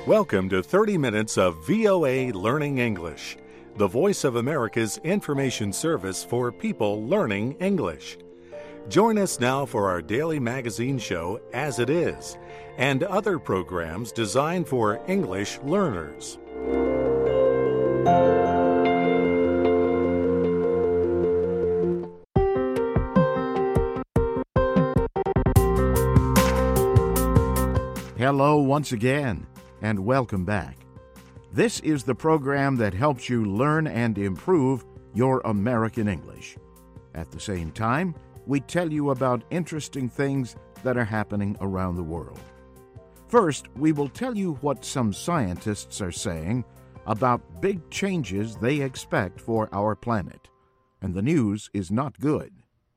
Welcome to 30 minutes of VOA Learning English, the voice of America's information service for people learning English. Join us now for our daily magazine show, As It Is, and other programs designed for English learners. Hello once again, and welcome back. This is the program that helps you learn and improve your American English. At the same time, we tell you about interesting things that are happening around the world. First, we will tell you what some scientists are saying about big changes they expect for our planet, and the news is not good.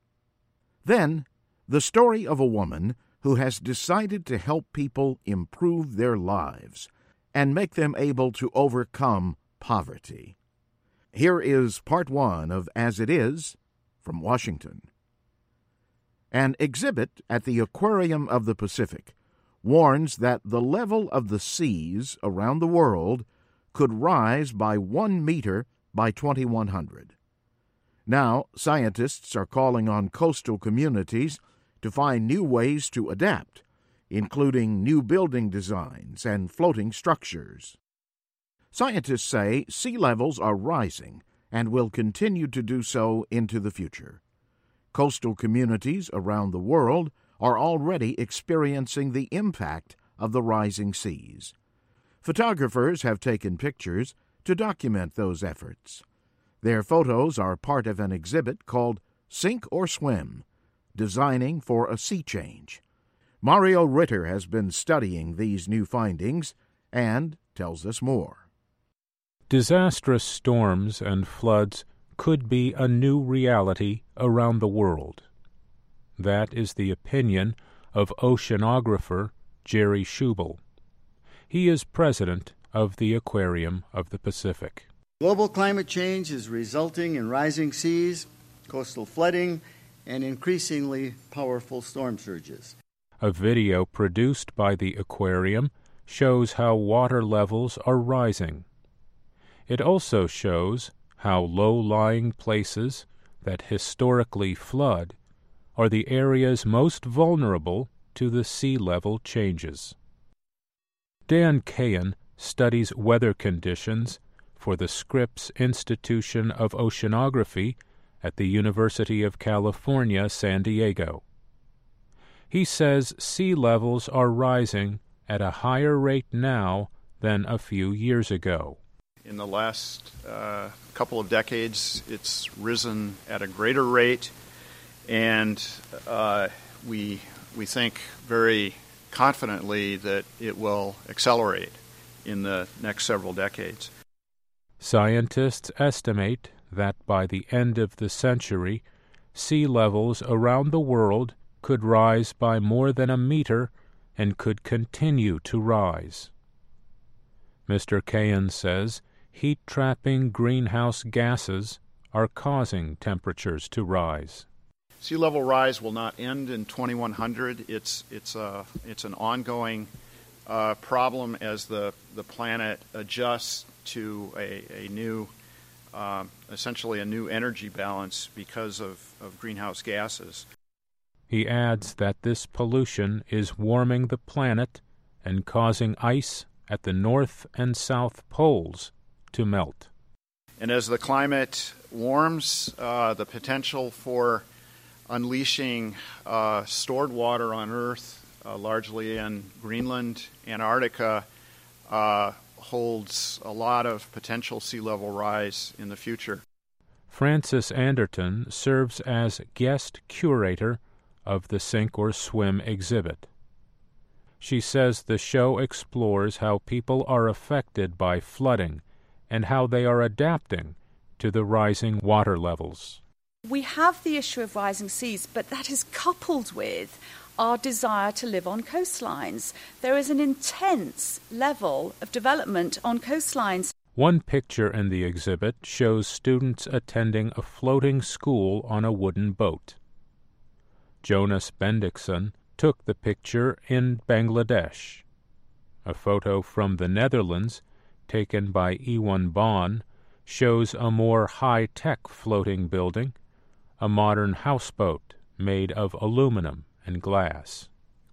Then, the story of a woman who has decided to help people improve their lives and make them able to overcome poverty. Here is part one of As It Is from Washington. An exhibit at the Aquarium of the Pacific warns that the level of the seas around the world could rise by 1 meter by 2100. Now, scientists are calling on coastal communities to find new ways to adapt, including new building designs and floating structures. Scientists say sea levels are rising and will continue to do so into the future. Coastal communities around the world are already experiencing the impact of the rising seas. Photographers have taken pictures to document those efforts. Their photos are part of an exhibit called Sink or Swim, Designing for a Sea Change. Mario Ritter has been studying these new findings and tells us more. Disastrous storms and floods could be a new reality around the world. That is the opinion of oceanographer Jerry Schubel. He is president of the Aquarium of the Pacific. Global climate change is resulting in rising seas, coastal flooding, and increasingly powerful storm surges. A video produced by the aquarium shows how water levels are rising. It also shows how low-lying places that historically flood are the areas most vulnerable to the sea level changes. Dan Cahan studies weather conditions for the Scripps Institution of Oceanography at the University of California, San Diego. He says sea levels are rising at a higher rate now than a few years ago. In the last couple of decades, it's risen at a greater rate, and we think very confidently that it will accelerate in the next several decades. Scientists estimate that by the end of the century, sea levels around the world could rise by more than a meter and could continue to rise. Mr. Cahan says heat-trapping greenhouse gases are causing temperatures to rise. Sea level rise will not end in 2100. It's an ongoing problem as the planet adjusts to a new essentially a new energy balance because of greenhouse gases. He adds that this pollution is warming the planet and causing ice at the North and South poles to melt. And as the climate warms, the potential for unleashing stored water on Earth, largely in Greenland, Antarctica, holds a lot of potential sea level rise in the future. Frances Anderton serves as guest curator of the Sink or Swim exhibit. She says the show explores how people are affected by flooding and how they are adapting to the rising water levels. We have the issue of rising seas, but that is coupled with our desire to live on coastlines. There is an intense level of development on coastlines. One picture in the exhibit shows students attending a floating school on a wooden boat. Jonas Bendixson took the picture in Bangladesh. A photo from the Netherlands, taken by Ewan Baan, shows a more high-tech floating building, a modern houseboat made of aluminum and glass.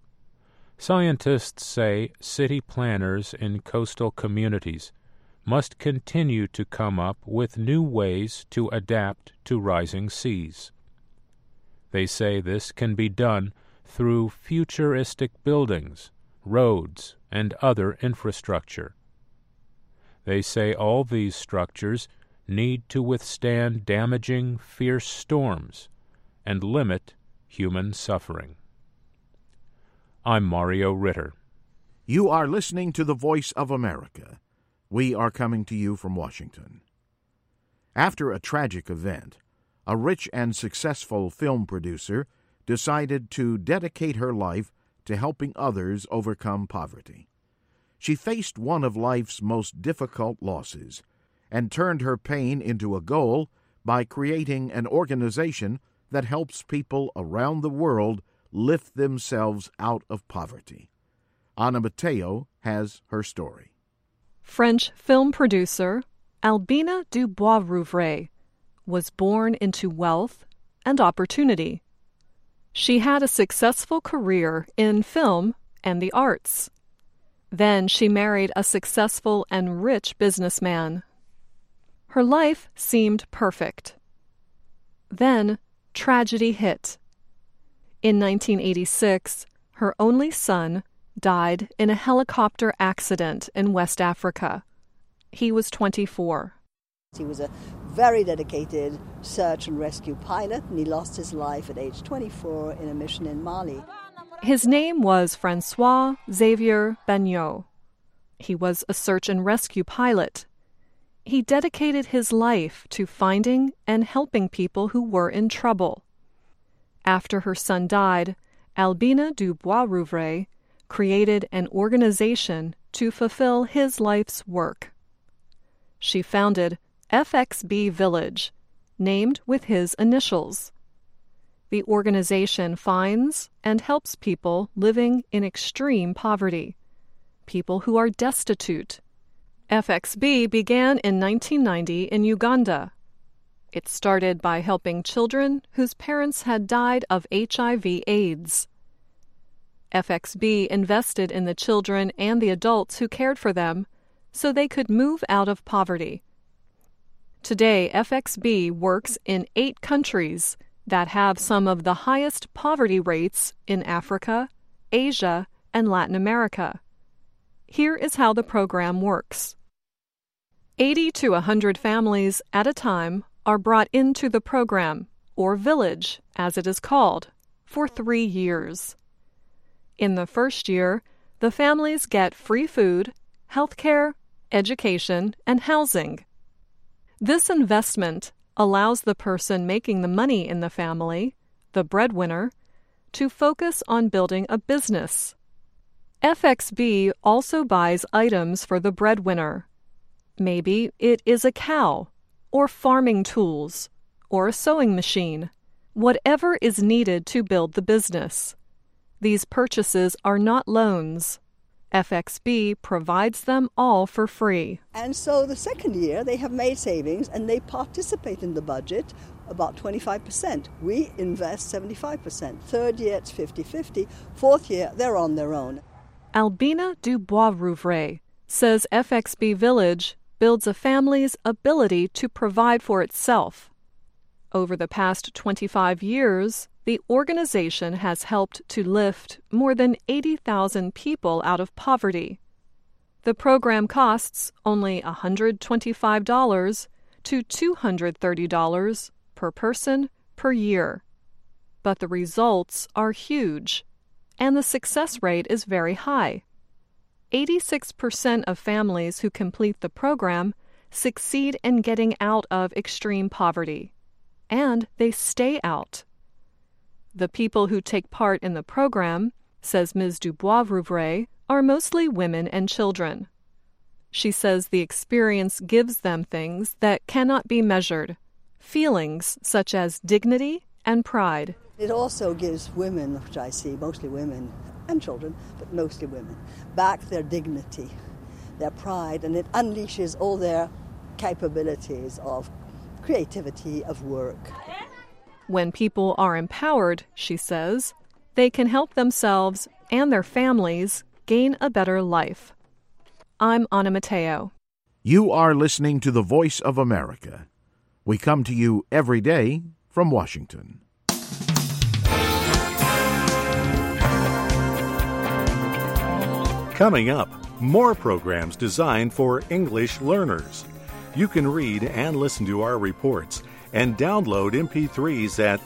Scientists say city planners in coastal communities must continue to come up with new ways to adapt to rising seas. They say this can be done through futuristic buildings, roads, and other infrastructure. They say all these structures need to withstand damaging, fierce storms and limit human suffering. I'm Mario Ritter. You are listening to the Voice of America. We are coming to you from Washington. After a tragic event, a rich and successful film producer decided to dedicate her life to helping others overcome poverty. She faced one of life's most difficult losses and turned her pain into a goal by creating an organization that helps people around the world lift themselves out of poverty. Anna Matteo has her story. French film producer Albina du Bois-Rouvray was born into wealth and opportunity. She had a successful career in film and the arts. Then she married a successful and rich businessman. Her life seemed perfect. Then tragedy hit. In 1986, her only son died in a helicopter accident in West Africa. He was 24. He was a very dedicated search and rescue pilot, and he lost his life at age 24 in a mission in Mali. His name was Francois Xavier Bagneau. He was a search and rescue pilot. He dedicated his life to finding and helping people who were in trouble. After her son died, Albina du Bois-Rouvray created an organization to fulfill his life's work. She founded FXB Village, named with his initials. The organization finds and helps people living in extreme poverty, people who are destitute. FXB began in 1990 in Uganda. It started by helping children whose parents had died of HIV/AIDS. FXB invested in the children and the adults who cared for them so they could move out of poverty. Today, FXB works in 8 countries that have some of the highest poverty rates in Africa, Asia, and Latin America. Here is how the program works. 80 to 100 families at a time are brought into the program, or village, as it is called, for 3 years. In the first year, the families get free food, health care, education, and housing. This investment allows the person making the money in the family, the breadwinner, to focus on building a business. FXB also buys items for the breadwinner. Maybe it is a cow, or farming tools, or a sewing machine, whatever is needed to build the business. These purchases are not loans. FXB provides them all for free. And so the second year, they have made savings and they participate in the budget about 25%. We invest 75%. Third year, it's 50-50. Fourth year, they're on their own. Albina du Bois-Rouvray says FXB Village builds a family's ability to provide for itself. Over the past 25 years, the organization has helped to lift more than 80,000 people out of poverty. The program costs only $125 to $230 per person per year. But the results are huge, and the success rate is very high. 86% of families who complete the program succeed in getting out of extreme poverty, and they stay out. The people who take part in the program, says Ms. du Bois-Rouvray, are mostly women and children. She says the experience gives them things that cannot be measured, feelings such as dignity and pride. It also gives women, which I see, mostly women, and children, but mostly women, back their dignity, their pride, and it unleashes all their capabilities of creativity, of work. When people are empowered, she says, they can help themselves and their families gain a better life. I'm Anna Mateo. You are listening to the Voice of America. We come to you every day from Washington. Coming up, more programs designed for English learners. You can read and listen to our reports and download MP3s at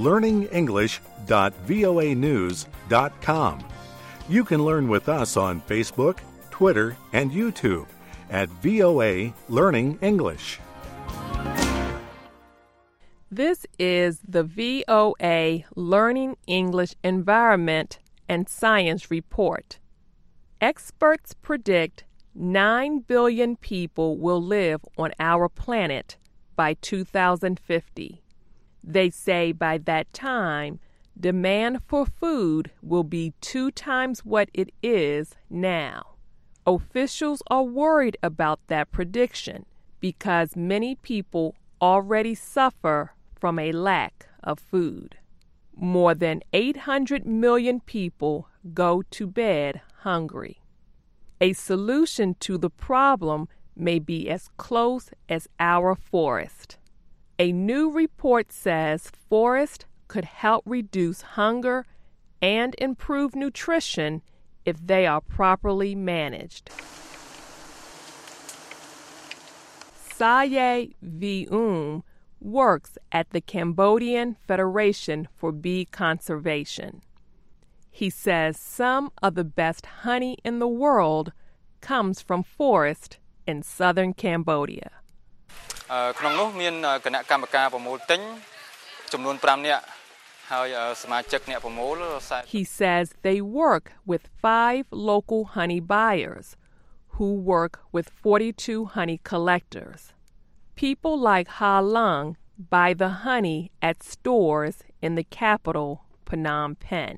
learningenglish.voanews.com. You can learn with us on Facebook, Twitter, and YouTube at VOA Learning English. This is the VOA Learning English Environment and Science Report. Experts predict 9 billion people will live on our planet by 2050. They say by that time, demand for food will be 2 times what it is now. Officials are worried about that prediction because many people already suffer from a lack of food. More than 800 million people go to bed hungry. A solution to the problem may be as close as our forest. A new report says forests could help reduce hunger and improve nutrition if they are properly managed. Saye Vium works at the Cambodian Federation for Bee Conservation. He says some of the best honey in the world comes from forests in southern Cambodia. He says they work with 5 local honey buyers who work with 42 honey collectors. People like Ha Lung buy the honey at stores in the capital, Phnom Penh.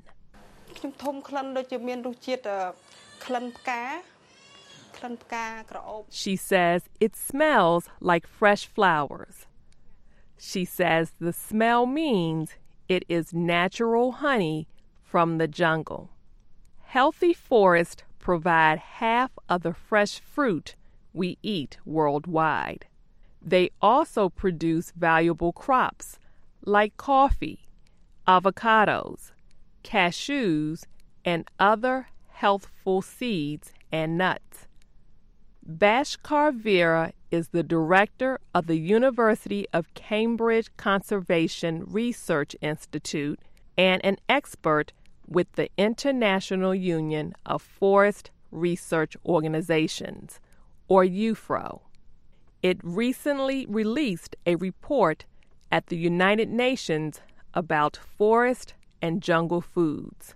She says it smells like fresh flowers. She says the smell means it is natural honey from the jungle. Healthy forests provide half of the fresh fruit we eat worldwide. They also produce valuable crops like coffee, avocados, cashews, and other healthful seeds and nuts. Bhaskar Vera is the director of the University of Cambridge Conservation Research Institute and an expert with the International Union of Forest Research Organizations, or UFRO. It recently released a report at the United Nations about forest and jungle foods.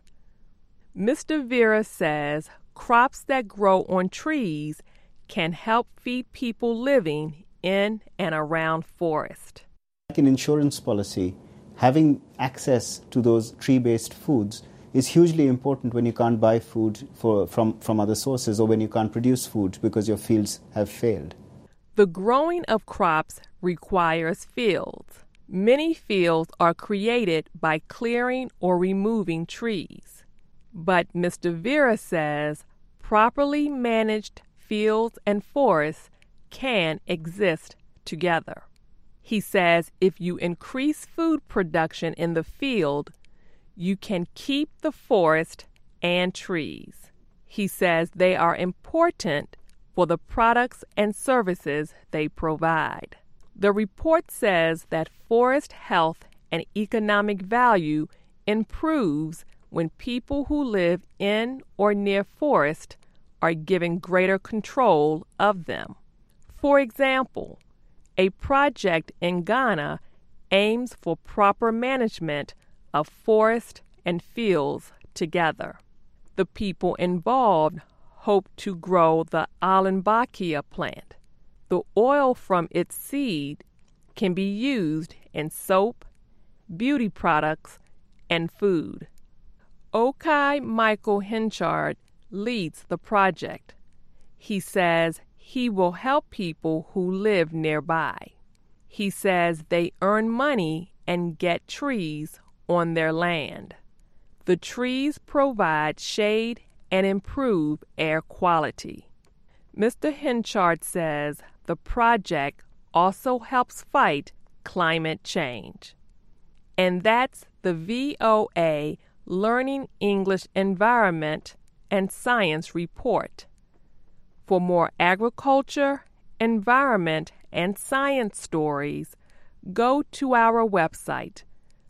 Mr. Vera says crops that grow on trees can help feed people living in and around forest. Like an insurance policy, having access to those tree-based foods is hugely important when you can't buy food from other sources or when you can't produce food because your fields have failed. The growing of crops requires fields. Many fields are created by clearing or removing trees. But Mr. Vera says properly managed fields and forests can exist together. He says if you increase food production in the field, you can keep the forest and trees. He says they are important for the products and services they provide. The report says that forest health and economic value improves when people who live in or near forest are given greater control of them. For example, a project in Ghana aims for proper management of forest and fields together. The people involved hope to grow the Alanbakia plant. The oil from its seed can be used in soap, beauty products, and food. Okai Michael Henchard leads the project. He says he will help people who live nearby. He says they earn money and get trees on their land. The trees provide shade and improve air quality. Mr. Henchard says the project also helps fight climate change. And that's the VOA Learning English Environment and Science Report. For more agriculture, environment, and science stories, go to our website,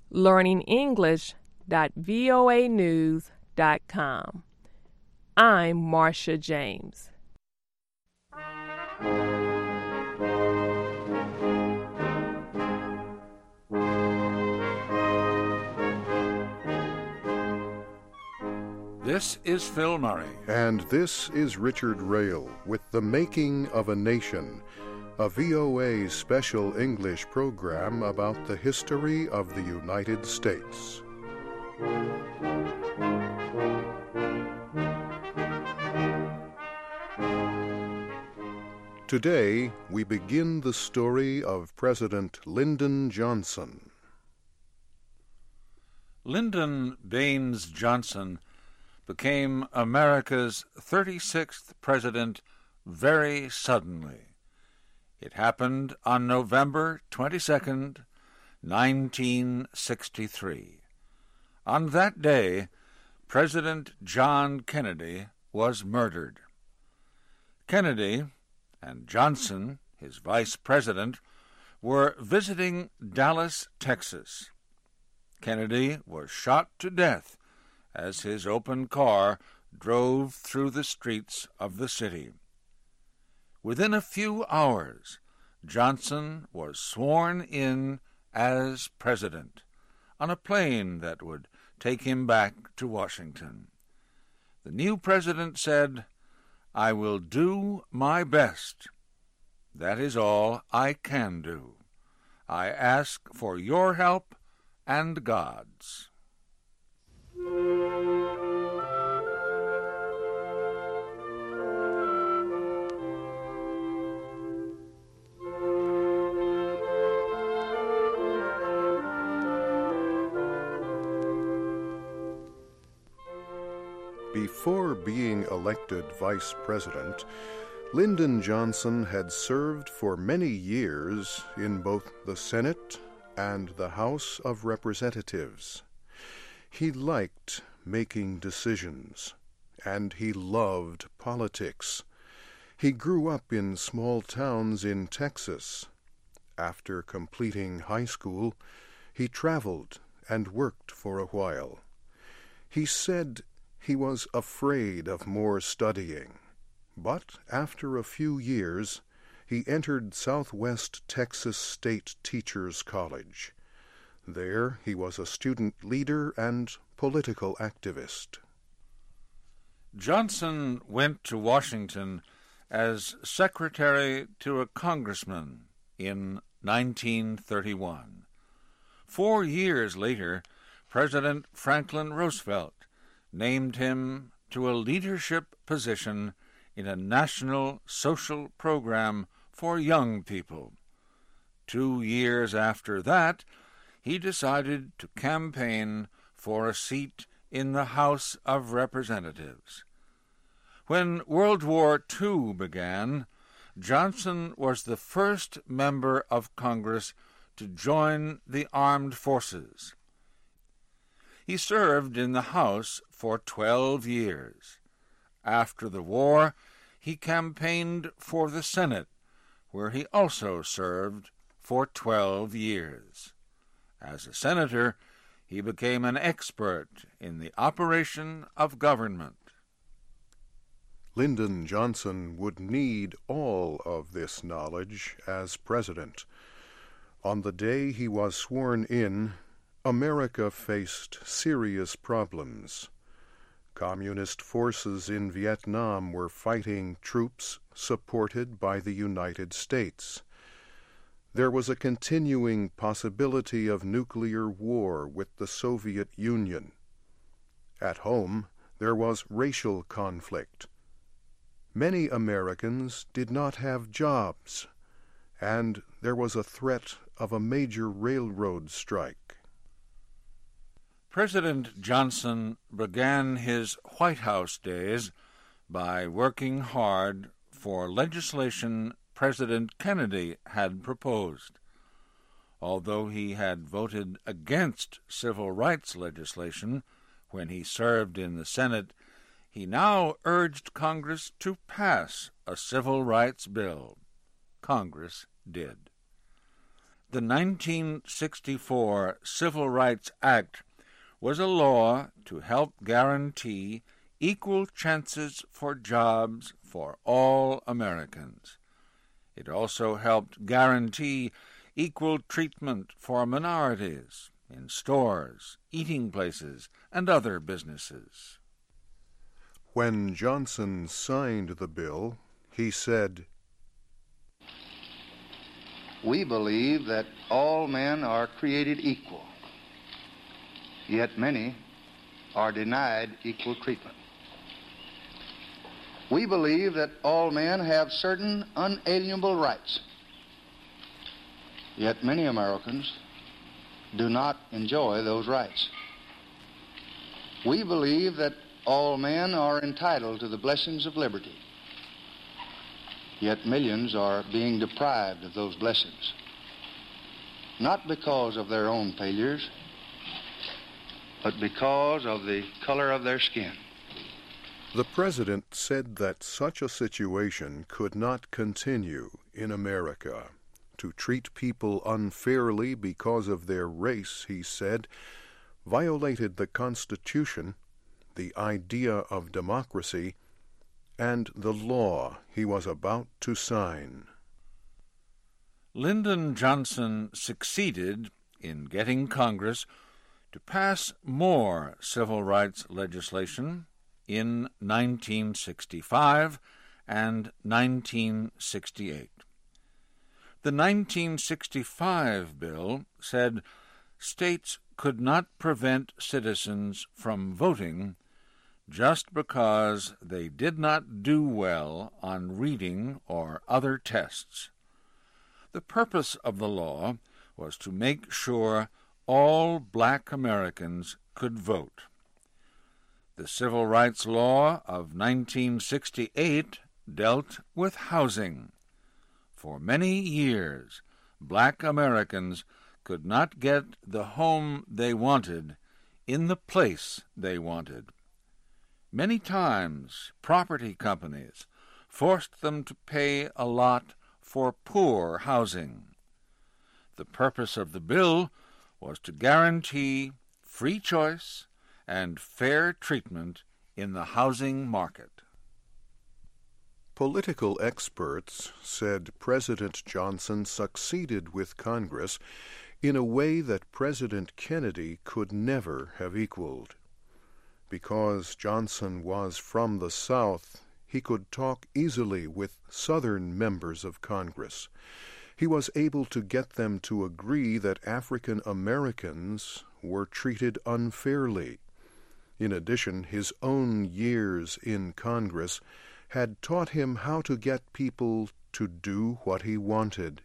learningenglish.voanews.com. I'm Marcia James. This is Phil Murray. And this is Richard Rail with The Making of a Nation, a VOA special English program about the history of the United States. Today, we begin the story of President Lyndon Johnson. Lyndon Baines Johnson became America's 36th president very suddenly. It happened on November 22nd, 1963. On that day, President John Kennedy was murdered. Kennedy and Johnson, his vice president, were visiting Dallas, Texas. Kennedy was shot to death as his open car drove through the streets of the city. Within a few hours, Johnson was sworn in as president on a plane that would take him back to Washington. The new president said, "I will do my best. That is all I can do. I ask for your help and God's." Before being elected vice president, Lyndon Johnson had served for many years in both the Senate and the House of Representatives. He liked making decisions, and he loved politics. He grew up in small towns in Texas. After completing high school, he traveled and worked for a while. He said he was afraid of more studying, but after a few years, he entered Southwest Texas State Teachers College. There he was a student leader and political activist. Johnson went to Washington as secretary to a congressman in 1931. 4 years later, President Franklin Roosevelt named him to a leadership position in a national social program for young people. 2 years after that, he decided to campaign for a seat in the House of Representatives. When World War II began, Johnson was the first member of Congress to join the armed forces. He served in the House for 12 years. After the war, he campaigned for the Senate, where he also served for 12 years. As a senator, he became an expert in the operation of government. Lyndon Johnson would need all of this knowledge as president. On the day he was sworn in, America faced serious problems. Communist forces in Vietnam were fighting troops supported by the United States. There was a continuing possibility of nuclear war with the Soviet Union. At home, there was racial conflict. Many Americans did not have jobs, and there was a threat of a major railroad strike. President Johnson began his White House days by working hard for legislation President Kennedy had proposed. Although he had voted against civil rights legislation when he served in the Senate, he now urged Congress to pass a civil rights bill. Congress did. The 1964 Civil Rights Act was a law to help guarantee equal chances for jobs for all Americans. It also helped guarantee equal treatment for minorities in stores, eating places, and other businesses. When Johnson signed the bill, he said, "We believe that all men are created equal, yet many are denied equal treatment. We believe that all men have certain unalienable rights, yet many Americans do not enjoy those rights. We believe that all men are entitled to the blessings of liberty, yet millions are being deprived of those blessings, not because of their own failures, but because of the color of their skin." The President said that such a situation could not continue in America. To treat people unfairly because of their race, he said, violated the Constitution, the idea of democracy, and the law he was about to sign. Lyndon Johnson succeeded in getting Congress to pass more civil rights legislation in 1965 and 1968. The 1965 bill said states could not prevent citizens from voting just because they did not do well on reading or other tests. The purpose of the law was to make sure all black Americans could vote. The Civil Rights Law of 1968 dealt with housing. For many years, black Americans could not get the home they wanted in the place they wanted. Many times, property companies forced them to pay a lot for poor housing. The purpose of the bill was to guarantee free choice and fair treatment in the housing market. Political experts said President Johnson succeeded with Congress in a way that President Kennedy could never have equaled. Because Johnson was from the South, he could talk easily with Southern members of Congress. He was able to get them to agree that African Americans were treated unfairly. In addition, his own years in Congress had taught him how to get people to do what he wanted.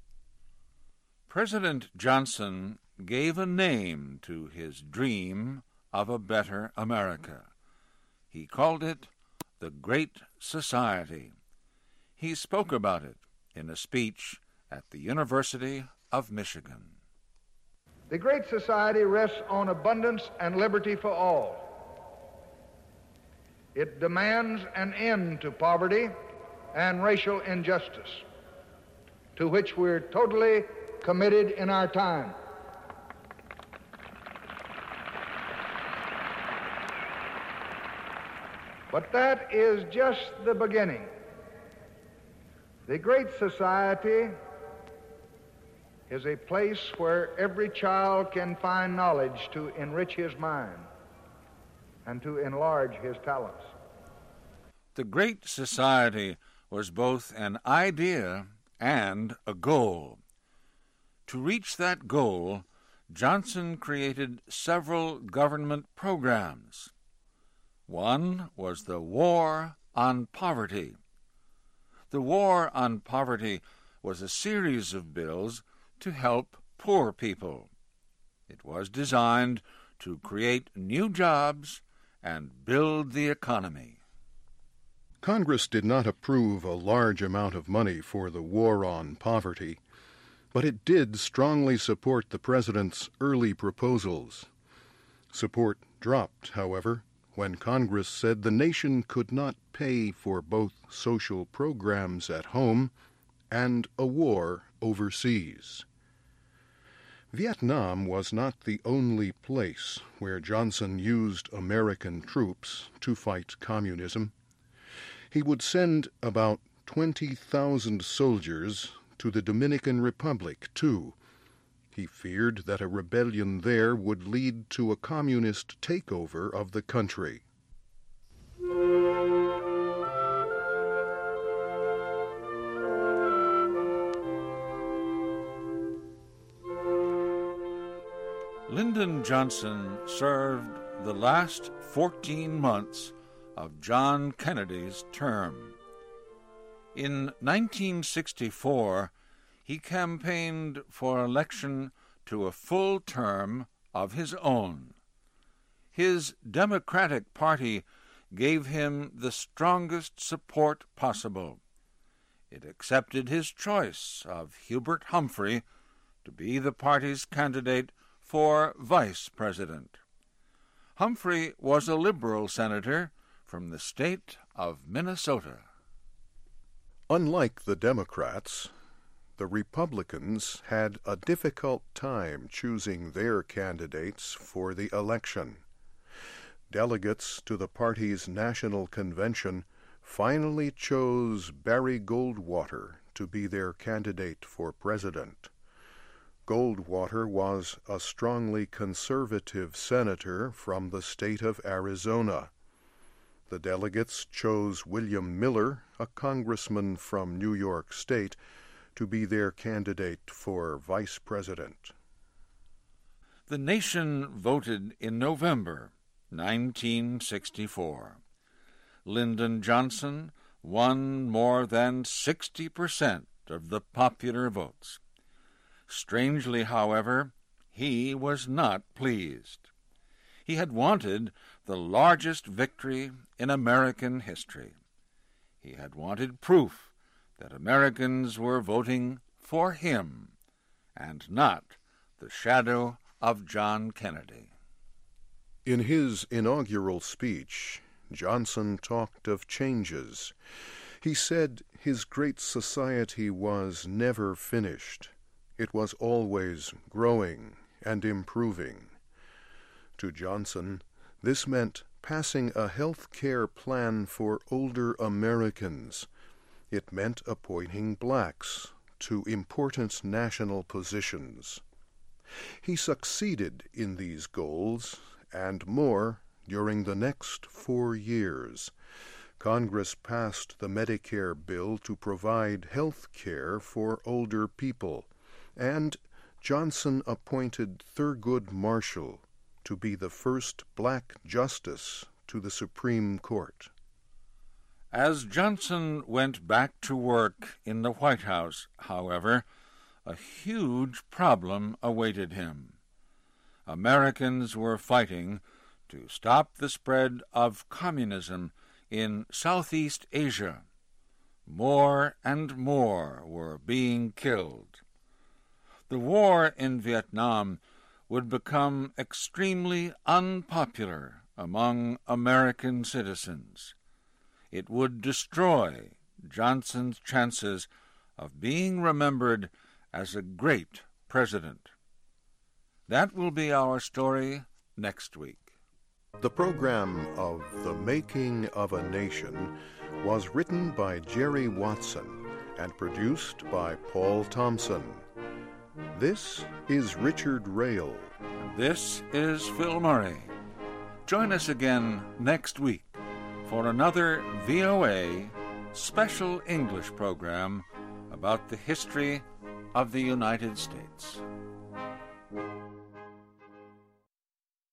President Johnson gave a name to his dream of a better America. He called it the Great Society. He spoke about it in a speech at the University of Michigan. The Great Society rests on abundance and liberty for all. It demands an end to poverty and racial injustice, to which we're totally committed in our time. But that is just the beginning. The Great Society is a place where every child can find knowledge to enrich his mind and to enlarge his talents. The Great Society was both an idea and a goal. To reach that goal, Johnson created several government programs, One was the War on Poverty. The War on Poverty was a series of bills to help poor people. It was designed to create new jobs and build the economy. Congress did not approve a large amount of money for the War on Poverty, but it did strongly support the President's early proposals. Support dropped, however, when Congress said the nation could not pay for both social programs at home and a war overseas. Vietnam was not the only place where Johnson used American troops to fight communism. He would send about 20,000 soldiers to the Dominican Republic, too. He feared that a rebellion there would lead to a communist takeover of the country. Lyndon Johnson served the last 14 months of John Kennedy's term. In 1964, he campaigned for election to a full term of his own. His Democratic Party gave him the strongest support possible. It accepted his choice of Hubert Humphrey to be the party's candidate for vice president. Humphrey was a Liberal senator from the state of Minnesota. Unlike the Democrats, the Republicans had a difficult time choosing their candidates for the election. Delegates to the party's national convention finally chose Barry Goldwater to be their candidate for president. Goldwater was a strongly conservative senator from the state of Arizona. The delegates chose William Miller, a congressman from New York State, to be their candidate for vice president. The nation voted in November 1964. Lyndon Johnson won more than 60% of the popular votes. Strangely, however, he was not pleased. He had wanted the largest victory in American history. He had wanted proof that Americans were voting for him and not the shadow of John Kennedy. In his inaugural speech, Johnson talked of changes. He said his great society was never finished. It was always growing and improving. To Johnson, this meant passing a health care plan for older Americans. It meant appointing blacks to important national positions. He succeeded in these goals and more during the next 4 years. Congress passed the Medicare bill to provide health care for older people, and Johnson appointed Thurgood Marshall to be the first black justice to the Supreme Court. As Johnson went back to work in the White House, however, a huge problem awaited him. Americans were fighting to stop the spread of communism in Southeast Asia. More and more were being killed. The war in Vietnam would become extremely unpopular among American citizens. It would destroy Johnson's chances of being remembered as a great president. That will be our story next week. The program of The Making of a Nation was written by Jerry Watson and produced by Paul Thompson. This is Richard Rail. This is Phil Murray. Join us again next week for another VOA special English program about the history of the United States.